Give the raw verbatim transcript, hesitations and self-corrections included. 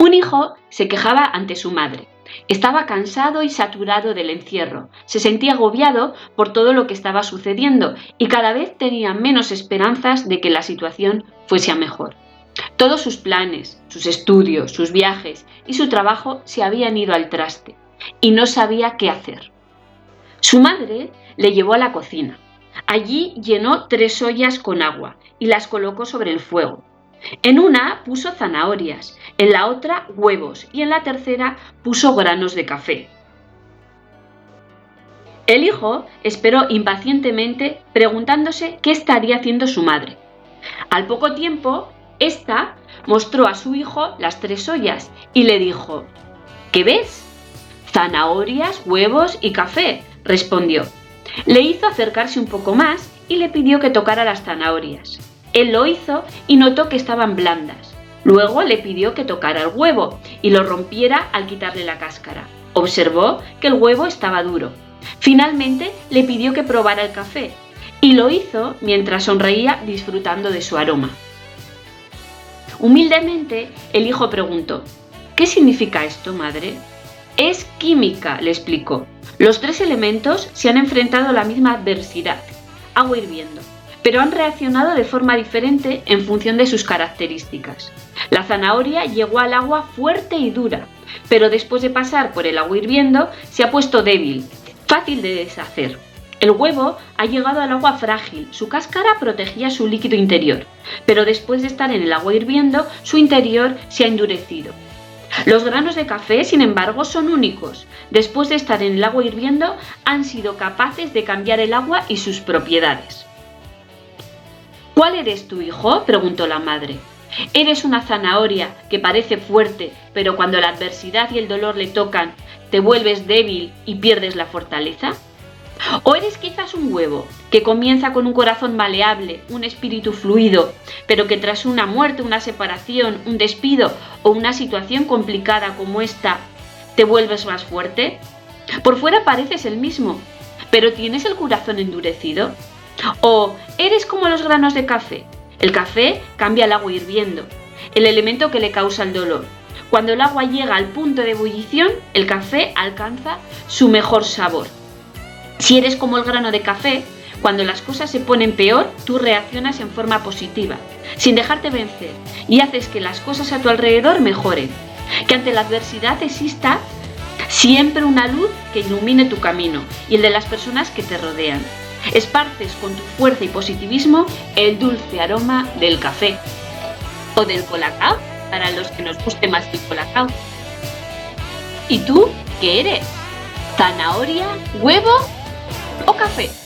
Un hijo se quejaba ante su madre. Estaba cansado y saturado del encierro, se sentía agobiado por todo lo que estaba sucediendo y cada vez tenía menos esperanzas de que la situación fuese a mejor. Todos sus planes, sus estudios, sus viajes y su trabajo se habían ido al traste y no sabía qué hacer. Su madre le llevó a la cocina. Allí llenó tres ollas con agua y las colocó sobre el fuego. En una puso zanahorias, en la otra huevos y en la tercera puso granos de café. El hijo esperó impacientemente preguntándose qué estaría haciendo su madre. Al poco tiempo, ésta mostró a su hijo las tres ollas y le dijo: ¿Qué ves? Zanahorias, huevos y café, respondió. Le hizo acercarse un poco más y le pidió que tocara las zanahorias. Él lo hizo y notó que estaban blandas. Luego le pidió que tocara el huevo y lo rompiera al quitarle la cáscara. Observó que el huevo estaba duro. Finalmente le pidió que probara el café y lo hizo mientras sonreía disfrutando de su aroma. Humildemente, el hijo preguntó: ¿Qué significa esto, madre? Es química, le explicó. Los tres elementos se han enfrentado a la misma adversidad, agua hirviendo, pero han reaccionado de forma diferente en función de sus características. La zanahoria llegó al agua fuerte y dura, pero después de pasar por el agua hirviendo se ha puesto débil, fácil de deshacer. El huevo ha llegado al agua frágil, su cáscara protegía su líquido interior, pero después de estar en el agua hirviendo, su interior se ha endurecido. Los granos de café, sin embargo, son únicos. Después de estar en el agua hirviendo, han sido capaces de cambiar el agua y sus propiedades. ¿Cuál eres tu hijo?, preguntó la madre. ¿Eres una zanahoria que parece fuerte, pero cuando la adversidad y el dolor le tocan, te vuelves débil y pierdes la fortaleza? ¿O eres quizás un huevo que comienza con un corazón maleable, un espíritu fluido, pero que tras una muerte, una separación, un despido o una situación complicada como esta, te vuelves más fuerte? Por fuera pareces el mismo, pero ¿tienes el corazón endurecido? ¿O eres como los granos de café? El café cambia el agua hirviendo, el elemento que le causa el dolor. Cuando el agua llega al punto de ebullición, el café alcanza su mejor sabor. Si eres como el grano de café, cuando las cosas se ponen peor, tú reaccionas en forma positiva, sin dejarte vencer, y haces que las cosas a tu alrededor mejoren. Que ante la adversidad exista siempre una luz que ilumine tu camino y el de las personas que te rodean. Esparces con tu fuerza y positivismo el dulce aroma del café o del colacao, para los que nos guste más el colacao. ¿Y tú qué eres? ¿Zanahoria, huevo o café?